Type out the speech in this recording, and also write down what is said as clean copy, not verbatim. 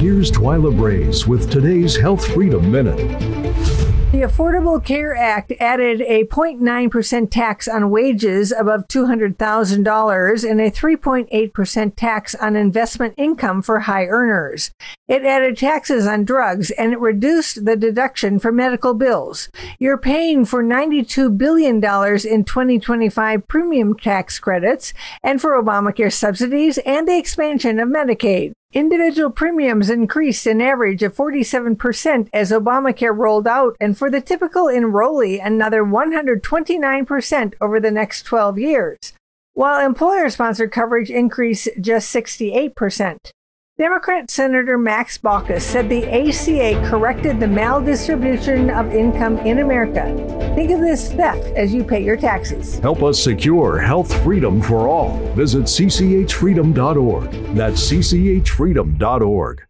Here's Twyla Braze with today's Health Freedom Minute. The Affordable Care Act added a 0.9% tax on wages above $200,000 and a 3.8% tax on investment income for high earners. It added taxes on drugs and it reduced the deduction for medical bills. You're paying for $92 billion in 2025 premium tax credits and for Obamacare subsidies and the expansion of Medicaid. Individual premiums increased an average of 47% as Obamacare rolled out, and for the typical enrollee, another 129% over the next 12 years, while employer-sponsored coverage increased just 68%. Democrat Senator Max Baucus said the ACA corrected the maldistribution of income in America. Think of this theft as you pay your taxes. Help us secure health freedom for all. Visit cchfreedom.org. That's cchfreedom.org.